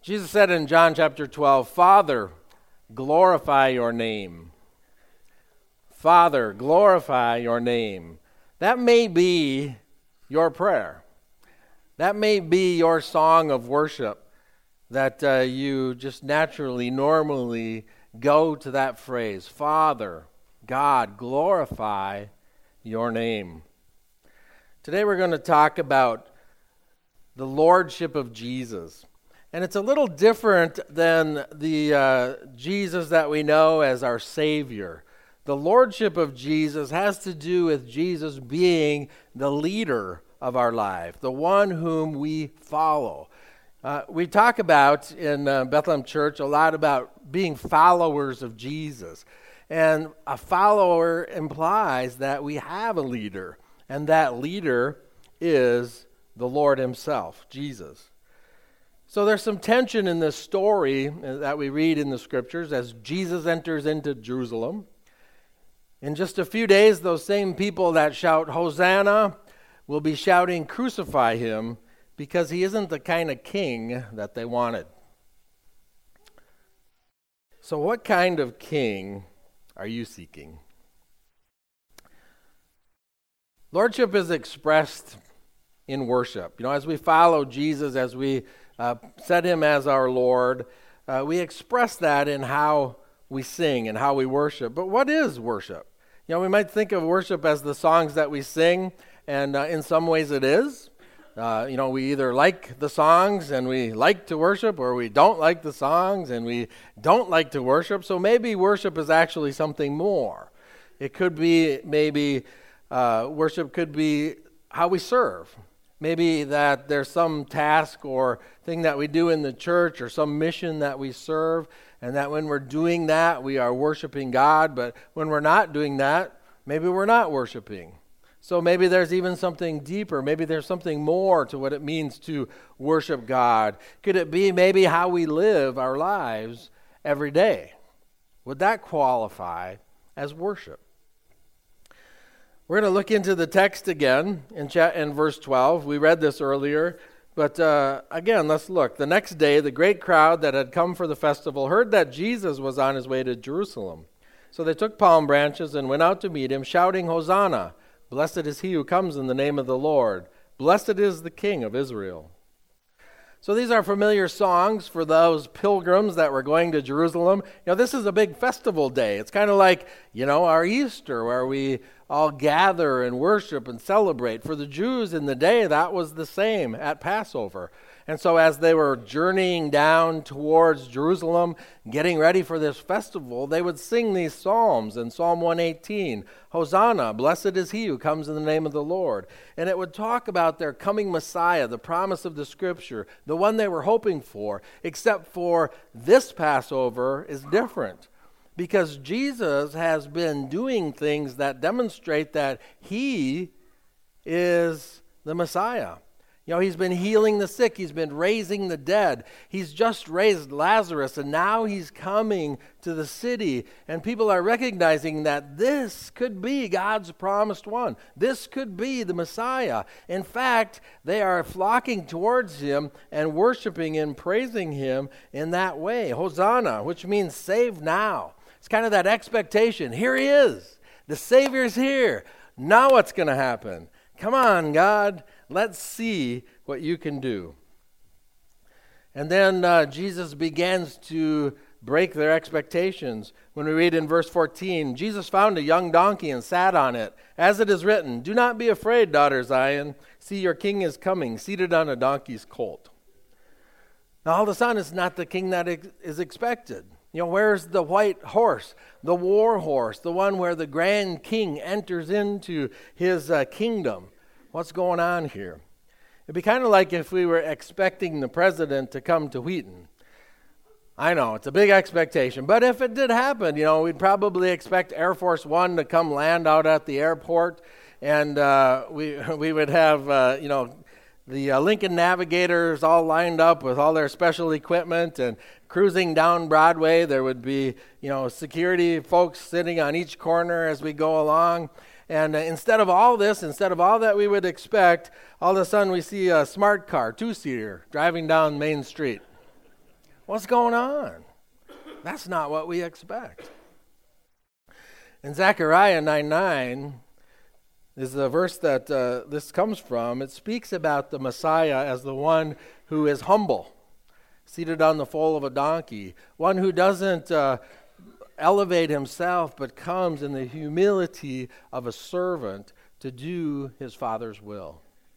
Jesus said in John chapter 12, Father, glorify your name. Father, glorify your name. That may be your prayer. That may be your song of worship that you just naturally, normally go to that phrase. Father, God, glorify your name. Today we're going to talk about the lordship of Jesus. And it's a little different than the Jesus that we know as our Savior. The lordship of Jesus has to do with Jesus being the leader of our life, the one whom we follow. We talk about in Bethlehem Church a lot about being followers of Jesus. And a follower implies that we have a leader, and that leader is the Lord himself, Jesus. So there's some tension in this story that we read in the scriptures as Jesus enters into Jerusalem. In just a few days, those same people that shout, Hosanna, will be shouting, crucify him, because he isn't the kind of king that they wanted. So what kind of king are you seeking? Lordship is expressed in worship. You know, as we follow Jesus, as we set him as our Lord, we express that in how we sing and how we worship. But what is worship? You know, we might think of worship as the songs that we sing, and in some ways it is. We either like the songs and we like to worship, or we don't like the songs and we don't like to worship. So maybe worship is actually something more. It could be worship could be how we serve. Maybe that there's some task or thing that we do in the church or some mission that we serve, and that when we're doing that, we are worshiping God. But when we're not doing that, maybe we're not worshiping. So maybe there's even something deeper. Maybe there's something more to what it means to worship God. Could it be maybe how we live our lives every day? Would that qualify as worship? We're going to look into the text again in verse 12. We read this earlier, but again, let's look. The next day, the great crowd that had come for the festival heard that Jesus was on his way to Jerusalem. So they took palm branches and went out to meet him, shouting, Hosanna! Blessed is he who comes in the name of the Lord. Blessed is the King of Israel. So these are familiar songs for those pilgrims that were going to Jerusalem. You know, this is a big festival day. It's kind of like, our Easter, where we all gather and worship and celebrate. For the Jews in the day, that was the same at Passover. And so as they were journeying down towards Jerusalem, getting ready for this festival, they would sing these psalms in Psalm 118, Hosanna, blessed is he who comes in the name of the Lord. And it would talk about their coming Messiah, the promise of the Scripture, the one they were hoping for, except for this Passover is different. Because Jesus has been doing things that demonstrate that he is the Messiah. You know, he's been healing the sick. He's been raising the dead. He's just raised Lazarus, and now he's coming to the city. And people are recognizing that this could be God's promised one. This could be the Messiah. In fact, they are flocking towards him and worshiping and praising him in that way. Hosanna, which means save now. It's kind of that expectation. Here he is. The Savior's here. Now what's going to happen? Come on, God. Let's see what you can do. And then Jesus begins to break their expectations. When we read in verse 14, Jesus found a young donkey and sat on it. As it is written, do not be afraid, daughter Zion. See, your king is coming, seated on a donkey's colt. Now, all of a sudden, it's not the king that is expected. You know, where's the white horse, the war horse, the one where the grand king enters into his kingdom? What's going on here? It'd be kind of like if we were expecting the president to come to Wheaton. I know, it's a big expectation. But if it did happen, we'd probably expect Air Force One to come land out at the airport. And we would have, the Lincoln Navigators all lined up with all their special equipment and cruising down Broadway. There would be, security folks sitting on each corner as we go along. And instead of all that we would expect, all of a sudden we see a smart car, two-seater, driving down Main Street. What's going on? That's not what we expect. In Zechariah 9:9 is the verse that this comes from. It speaks about the Messiah as the one who is humble, seated on the foal of a donkey, one who doesn't elevate himself, but comes in the humility of a servant to do his Father's will.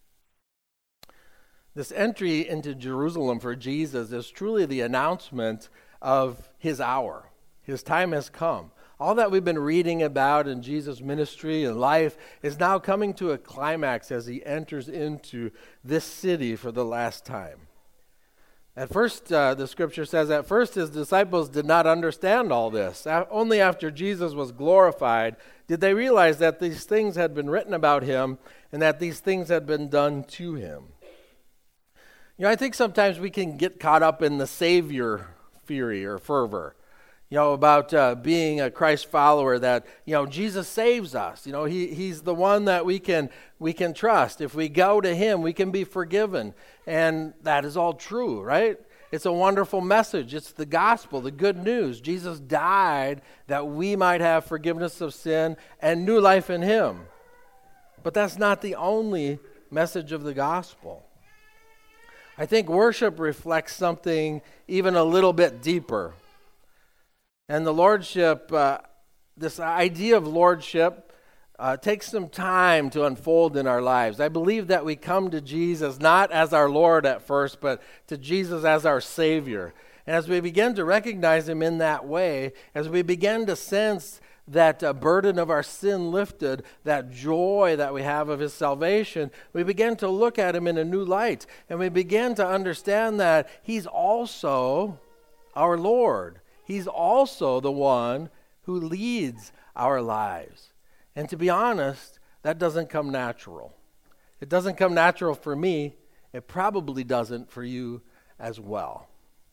This entry into Jerusalem for Jesus is truly the announcement of his hour. His time has come. All that we've been reading about in Jesus' ministry and life is now coming to a climax as he enters into this city for the last time. At first, the scripture says, at first his disciples did not understand all this. Only after Jesus was glorified did they realize that these things had been written about him and that these things had been done to him. I think sometimes we can get caught up in the Savior fury or fervor, about being a Christ follower, that, Jesus saves us. He's the one that we can trust. If we go to him, we can be forgiven. And that is all true, right? It's a wonderful message. It's the gospel, the good news. Jesus died that we might have forgiveness of sin and new life in him. But that's not the only message of the gospel. I think worship reflects something even a little bit deeper. And the lordship, this idea of lordship, takes some time to unfold in our lives. I believe that we come to Jesus not as our Lord at first, but to Jesus as our Savior. And as we begin to recognize him in that way, as we begin to sense that burden of our sin lifted, that joy that we have of his salvation, we begin to look at him in a new light. And we begin to understand that he's also our Lord. He's also the one who leads our lives. And to be honest, that doesn't come natural. It doesn't come natural for me. It probably doesn't for you as well.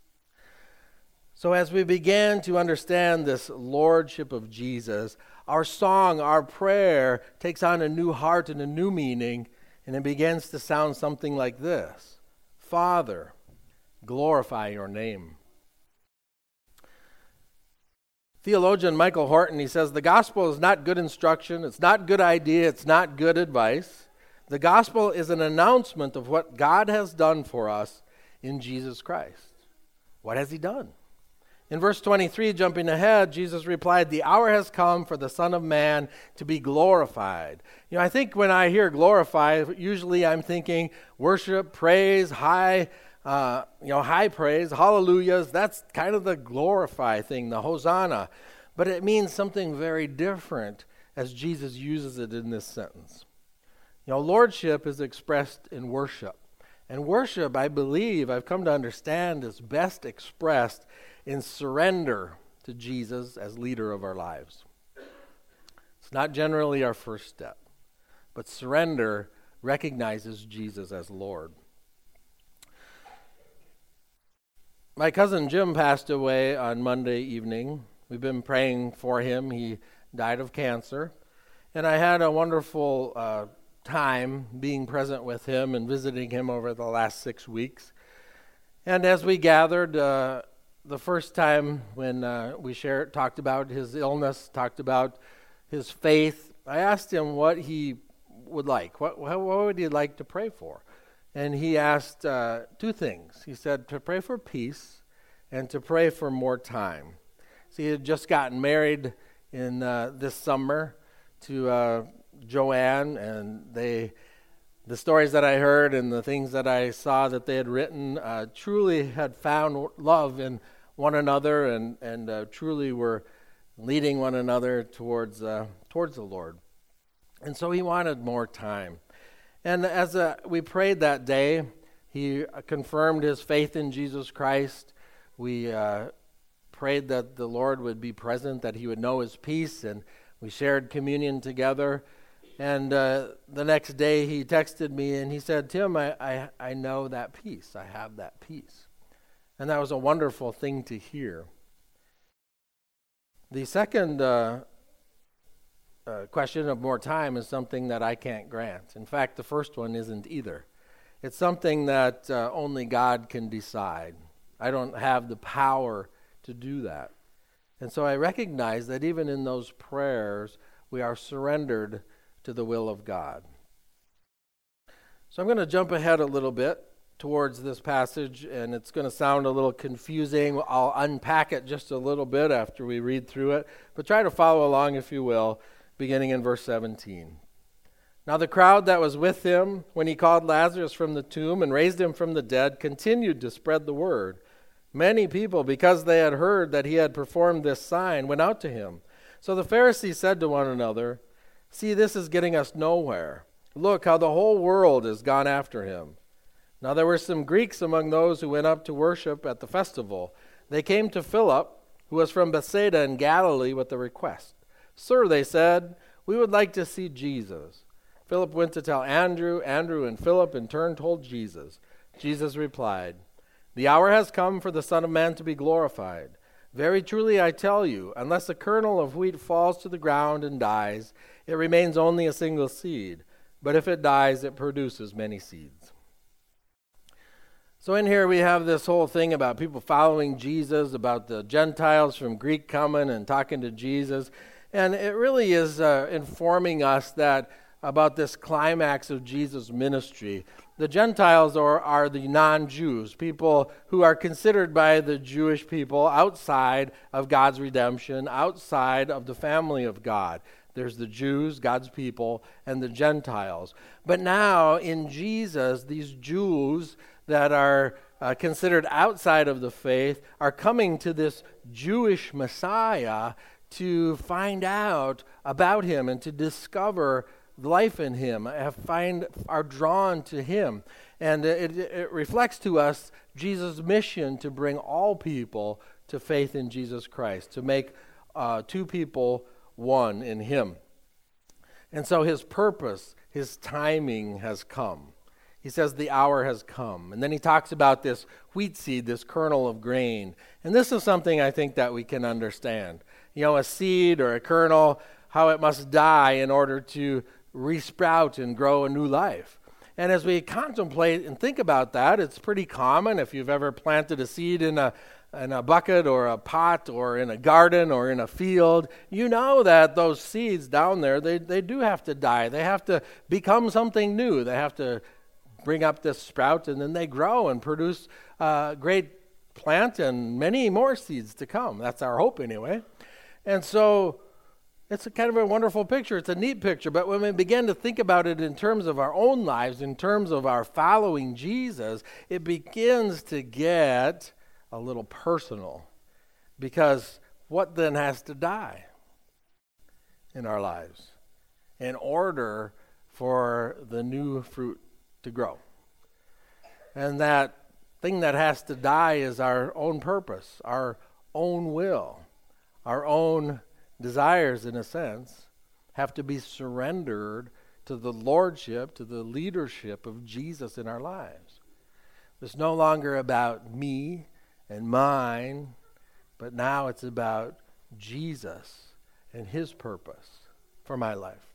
So as we begin to understand this lordship of Jesus, our song, our prayer takes on a new heart and a new meaning, and it begins to sound something like this: Father, glorify your name. Theologian Michael Horton, he says, the gospel is not good instruction, it's not good idea, it's not good advice. The gospel is an announcement of what God has done for us in Jesus Christ. What has he done? In verse 23, jumping ahead, Jesus replied, the hour has come for the Son of Man to be glorified. I think when I hear glorify, usually I'm thinking worship, praise, high praise, hallelujahs. That's kind of the glorify thing, the Hosanna. But it means something very different as Jesus uses it in this sentence. Lordship is expressed in worship. And worship, I believe, I've come to understand, is best expressed in surrender to Jesus as leader of our lives. It's not generally our first step, but surrender recognizes Jesus as Lord. My cousin Jim passed away on Monday evening. We've been praying for him. He died of cancer. And I had a wonderful time being present with him and visiting him over the last 6 weeks. And as we gathered, the first time when we talked about his illness, talked about his faith, I asked him what he would like. What would he like to pray for? And he asked 2 things. He said to pray for peace and to pray for more time. So he had just gotten married in this summer to Joanne, and the stories that I heard and the things that I saw that they had written truly had found love in one another and truly were leading one another towards the Lord. And so he wanted more time. And as we prayed that day, he confirmed his faith in Jesus Christ. We prayed that the Lord would be present, that he would know his peace, and we shared communion together. And the next day he texted me and he said, Tim, I know that peace. I have that peace. And that was a wonderful thing to hear. The second question of more time is something that I can't grant. In fact, the first one isn't either. It's something that only God can decide. I don't have the power to do that. And so I recognize that even in those prayers, we are surrendered to the will of God. So I'm going to jump ahead a little bit towards this passage, and it's going to sound a little confusing. I'll unpack it just a little bit after we read through it, but try to follow along if you will, beginning in verse 17. Now the crowd that was with him when he called Lazarus from the tomb and raised him from the dead continued to spread the word. Many people, because they had heard that he had performed this sign, went out to him. So the Pharisees said to one another, "See, this is getting us nowhere. Look how the whole world has gone after him." Now there were some Greeks among those who went up to worship at the festival. They came to Philip, who was from Bethsaida in Galilee, with a request. "Sir," they said, "we would like to see Jesus." Philip went to tell Andrew. Andrew and Philip in turn told Jesus. Jesus replied, "The hour has come for the Son of Man to be glorified. Very truly I tell you, unless a kernel of wheat falls to the ground and dies, it remains only a single seed. But if it dies, it produces many seeds." So in here we have this whole thing about people following Jesus, about the Gentiles from Greek coming and talking to Jesus. And it really is informing us that about this climax of Jesus' ministry. The Gentiles are the non-Jews, people who are considered by the Jewish people outside of God's redemption, outside of the family of God. There's the Jews, God's people, and the Gentiles. But now in Jesus, these Jews that are considered outside of the faith are coming to this Jewish Messiah to find out about him and to discover life in him, are drawn to him. And it reflects to us Jesus' mission to bring all people to faith in Jesus Christ, to make two people one in him. And so his purpose, his timing has come. He says the hour has come. And then he talks about this wheat seed, this kernel of grain. And this is something I think that we can understand. You know, a seed or a kernel, how it must die in order to resprout and grow a new life. And as we contemplate and think about that, it's pretty common if you've ever planted a seed in a bucket or a pot or in a garden or in a field, you know that those seeds down there, they do have to die. They have to become something new. They have to bring up this sprout, and then they grow and produce a great plant and many more seeds to come. That's our hope anyway. And so it's a kind of a wonderful picture. It's a neat picture. But when we begin to think about it in terms of our own lives, in terms of our following Jesus, it begins to get a little personal. Because what then has to die in our lives in order for the new fruit to grow? And that thing that has to die is our own purpose, our own will, our own desires, in a sense, have to be surrendered to the lordship, to the leadership of Jesus in our lives. It's no longer about me and mine, but now it's about Jesus and his purpose for my life.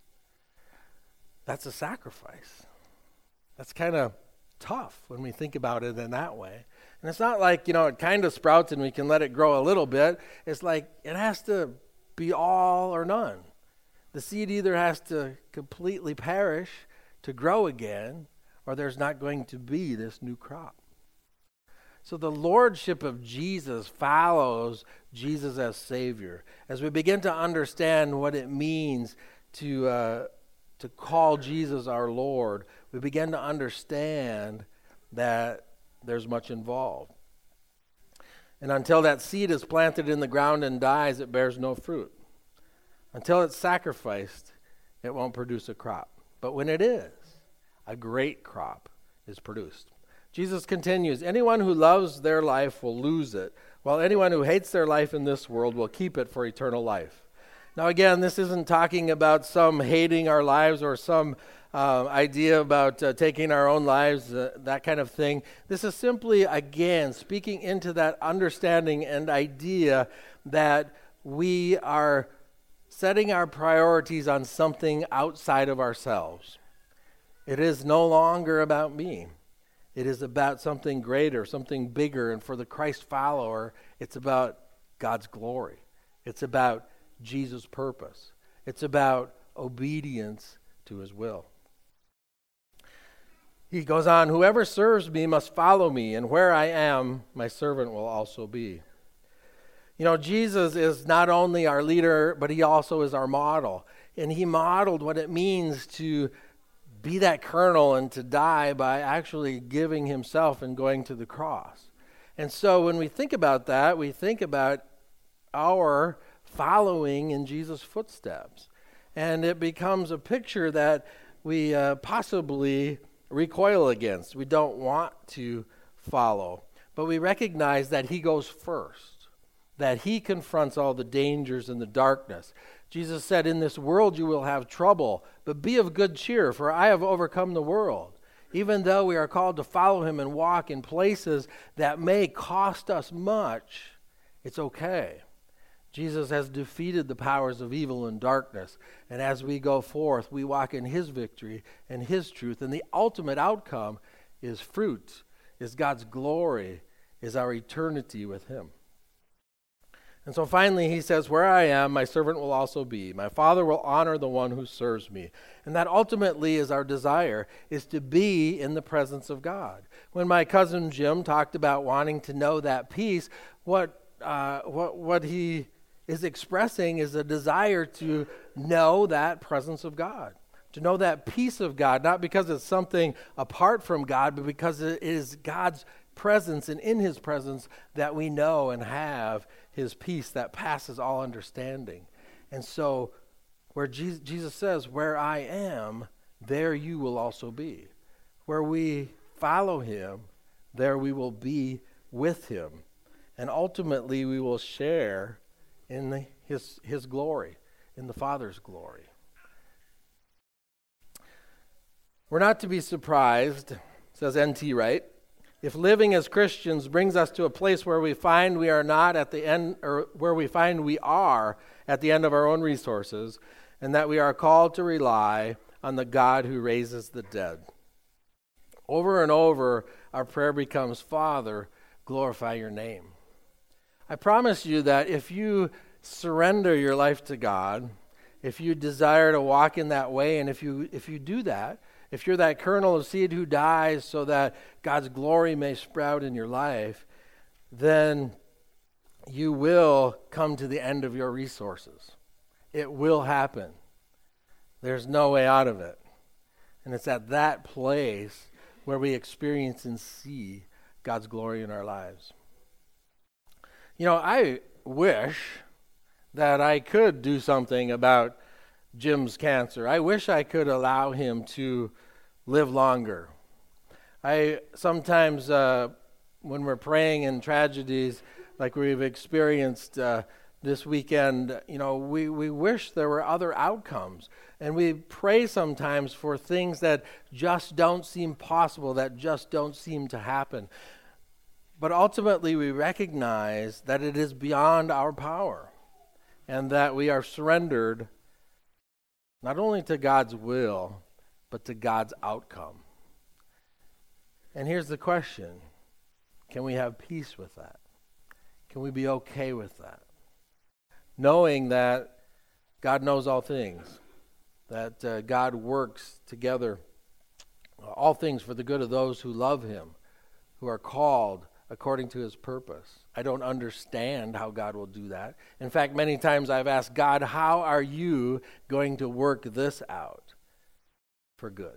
That's a sacrifice. That's kind of tough when we think about it in that way. And it's not like, it kind of sprouts and we can let it grow a little bit. It's like it has to be all or none. The seed either has to completely perish to grow again, or there's not going to be this new crop. So the lordship of Jesus follows Jesus as Savior. As we begin to understand what it means to call Jesus our Lord, we begin to understand that there's much involved. And until that seed is planted in the ground and dies, it bears no fruit. Until it's sacrificed, it won't produce a crop. But when it is, a great crop is produced. Jesus continues, "Anyone who loves their life will lose it, while anyone who hates their life in this world will keep it for eternal life." Now again, this isn't talking about some hating our lives or some idea about taking our own lives, that kind of thing. This is simply, again, speaking into that understanding and idea that we are setting our priorities on something outside of ourselves. It is no longer about me. It is about something greater, something bigger. And for the Christ follower, it's about God's glory. It's about Jesus' purpose. It's about obedience to his will. He goes on, whoever serves me must follow me, and where I am, my servant will also be. You know, Jesus is not only our leader, but he also is our model. And he modeled what it means to be that colonel and to die by actually giving himself and going to the cross. And so when we think about that, we think about our following in Jesus' footsteps. And it becomes a picture that we possibly recoil against. We don't want to follow. But we recognize that he goes first, that he confronts all the dangers and the darkness. Jesus said, in this world you will have trouble, but be of good cheer, for I have overcome the world. Even though we are called to follow him and walk in places that may cost us much, it's okay. Jesus has defeated the powers of evil and darkness. And as we go forth, we walk in his victory and his truth. And the ultimate outcome is fruit, is God's glory, is our eternity with him. And so finally he says, where I am, my servant will also be. My Father will honor the one who serves me. And that ultimately is our desire, is to be in the presence of God. When my cousin Jim talked about wanting to know that peace, what he is expressing is a desire to know that presence of God, to know that peace of God, not because it's something apart from God, but because it is God's presence, and in his presence that we know and have his peace that passes all understanding. And so where Jesus says, where I am, there you will also be. Where we follow him, there we will be with him. And ultimately we will share in his glory, in the Father's glory. We're not to be surprised, says N.T. Wright, if living as Christians brings us to a place where we find we are not at the end, or where we find we are at the end of our own resources, and that we are called to rely on the God who raises the dead. Over and over, our prayer becomes, Father, glorify your name. I promise you that if you surrender your life to God, if you desire to walk in that way, and if you do that, if you're that kernel of seed who dies so that God's glory may sprout in your life, then you will come to the end of your resources. It will happen. There's no way out of it. And it's at that place where we experience and see God's glory in our lives. You know, I wish that I could do something about Jim's cancer. I wish I could allow him to live longer. I sometimes, when we're praying in tragedies like we've experienced this weekend, you know, we wish there were other outcomes. And we pray sometimes for things that just don't seem possible, that just don't seem to happen. But ultimately, we recognize that it is beyond our power, and that we are surrendered not only to God's will, but to God's outcome. And here's the question: can we have peace with that? Can we be okay with that? Knowing that God knows all things, that God works together all things for the good of those who love him, who are called according to his purpose. I don't understand how God will do that. In fact, many times I've asked God, how are you going to work this out for good?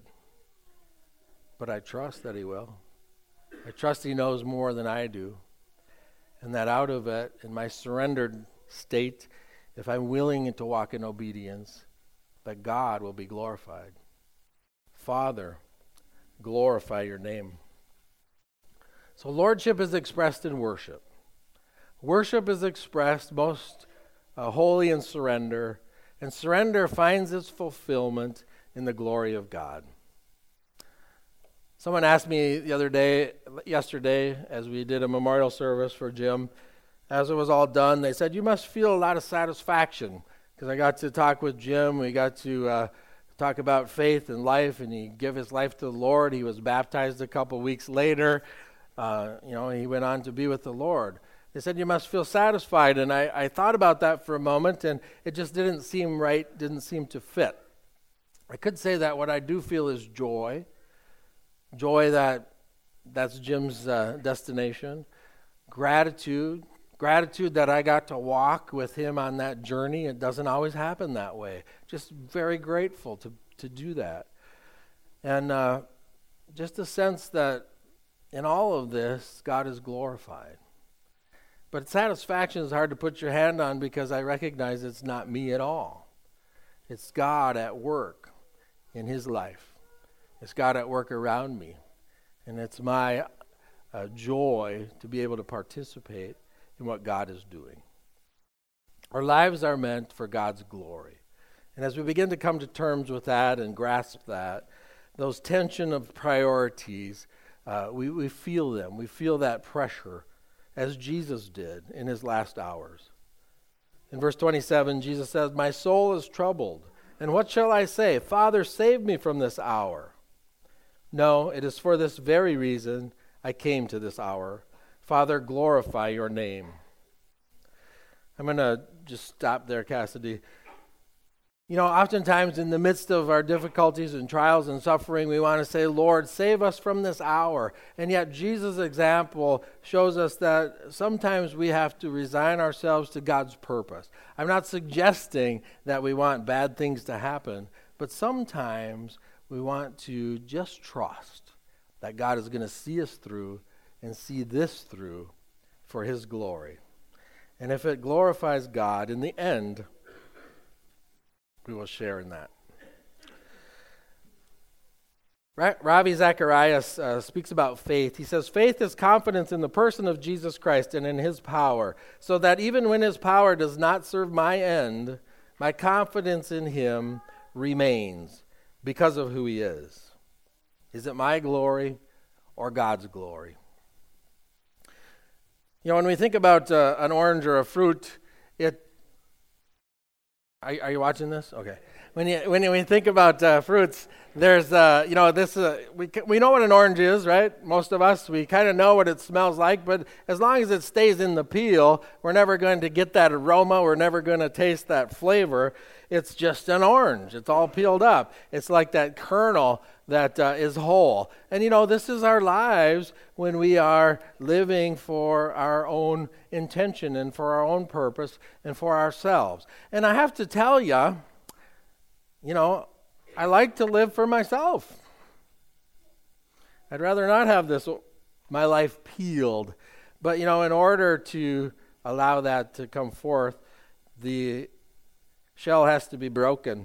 But I trust that he will. I trust he knows more than I do. And that out of it, in my surrendered state, if I'm willing to walk in obedience, that God will be glorified. Father, glorify your name. So lordship is expressed in worship. Worship is expressed most wholly in surrender, and surrender finds its fulfillment in the glory of God. Someone asked me yesterday, as we did a memorial service for Jim, as it was all done, they said, you must feel a lot of satisfaction, because I got to talk with Jim, we got to talk about faith and life, and he gave his life to the Lord. He was baptized a couple weeks later. He went on to be with the Lord. They said, you must feel satisfied. And I thought about that for a moment, and it just didn't seem right, didn't seem to fit. I could say that what I do feel is joy. Joy that's Jim's destination. Gratitude that I got to walk with him on that journey. It doesn't always happen that way. Just very grateful to do that. And just a sense that in all of this, God is glorified. But satisfaction is hard to put your hand on because I recognize it's not me at all. It's God at work in his life. It's God at work around me. And it's my joy to be able to participate in what God is doing. Our lives are meant for God's glory. And as we begin to come to terms with that and grasp that, those tension of priorities, we feel them. We feel that pressure as Jesus did in his last hours. In verse 27, Jesus says, my soul is troubled. And what shall I say? Father, save me from this hour. No, it is for this very reason I came to this hour. Father, glorify your name. I'm going to just stop there, Cassidy. Oftentimes in the midst of our difficulties and trials and suffering, we want to say, Lord, save us from this hour. And yet Jesus' example shows us that sometimes we have to resign ourselves to God's purpose. I'm not suggesting that we want bad things to happen, but sometimes we want to just trust that God is going to see us through and see this through for his glory. And if it glorifies God in the end, we will share in that. Ravi Zacharias speaks about faith. He says, faith is confidence in the person of Jesus Christ and in his power, so that even when his power does not serve my end, my confidence in him remains because of who he is. Is it my glory or God's glory? When we think about an orange or a fruit, Are you watching this? Okay. When we think about fruits, there's we know what an orange is, right? Most of us, we kind of know what it smells like, but as long as it stays in the peel, we're never going to get that aroma. We're never going to taste that flavor. It's just an orange. It's all peeled up. It's like that kernel that is whole. And this is our lives when we are living for our own intention and for our own purpose and for ourselves. And I have to tell you, I like to live for myself. I'd rather not have my life peeled. But, in order to allow that to come forth, the shell has to be broken.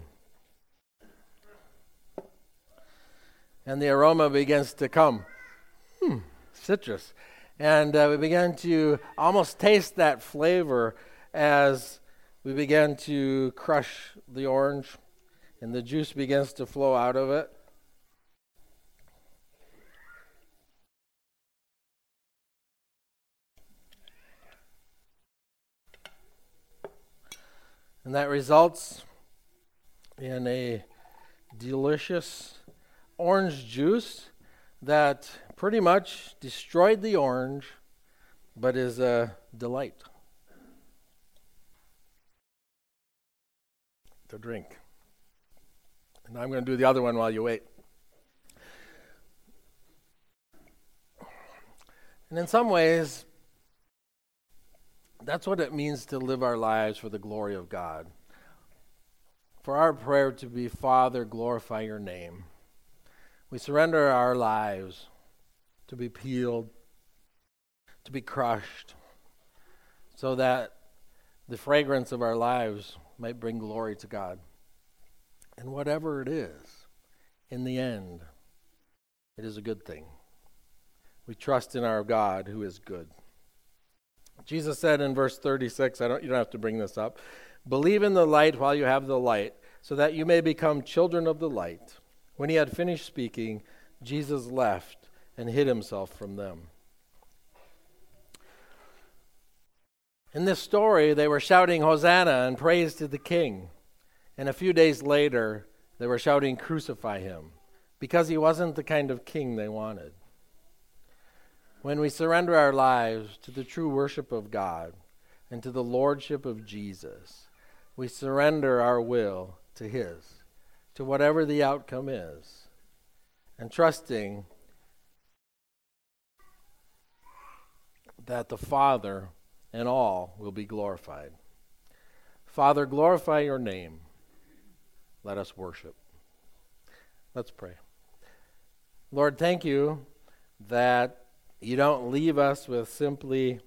And the aroma begins to come. Citrus. And we begin to almost taste that flavor as we begin to crush the orange and the juice begins to flow out of it. And that results in a delicious orange juice that pretty much destroyed the orange, but is a delight to drink. And I'm going to do the other one while you wait. And in some ways, that's what it means to live our lives for the glory of God. For our prayer to be, Father, glorify your name. We surrender our lives to be peeled, to be crushed, so that the fragrance of our lives might bring glory to God. And whatever it is, in the end, it is a good thing. We trust in our God who is good. Jesus said in verse 36, you don't have to bring this up, believe in the light while you have the light, so that you may become children of the light. When he had finished speaking, Jesus left and hid himself from them. In this story, they were shouting Hosanna and praise to the King. And a few days later, They were shouting, "Crucify him," because he wasn't the kind of king they wanted. When we surrender our lives to the true worship of God and to the lordship of Jesus, we surrender our will to his, to whatever the outcome is, and trusting that the Father and all will be glorified. Father, glorify your name. Let us worship. Let's pray. Lord, thank you that you don't leave us with simply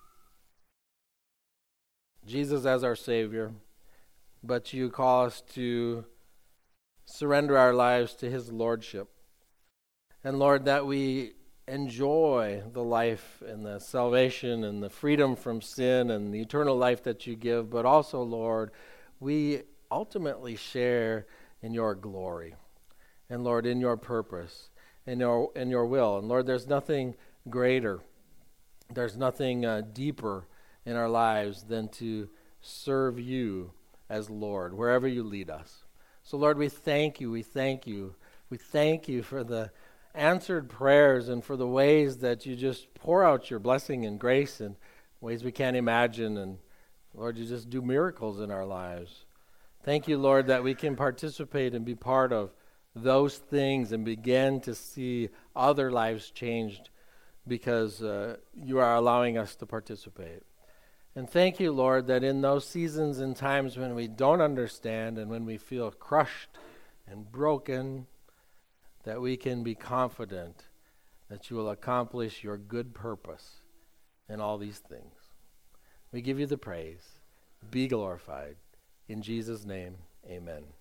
Jesus as our Savior, but you call us to surrender our lives to his lordship. And Lord, that we enjoy the life and the salvation and the freedom from sin and the eternal life that you give, but also, Lord, we ultimately share in your glory. And Lord, in your purpose, in your will. And Lord, there's nothing greater, there's nothing deeper in our lives than to serve you as Lord, wherever you lead us. So Lord, we thank you, we thank you. We thank you for the answered prayers and for the ways that you just pour out your blessing and grace in ways we can't imagine. And Lord, you just do miracles in our lives. Thank you, Lord, that we can participate and be part of those things and begin to see other lives changed because you are allowing us to participate. And thank you, Lord, that in those seasons and times when we don't understand and when we feel crushed and broken, that we can be confident that you will accomplish your good purpose in all these things. We give you the praise. Be glorified. In Jesus' name, amen.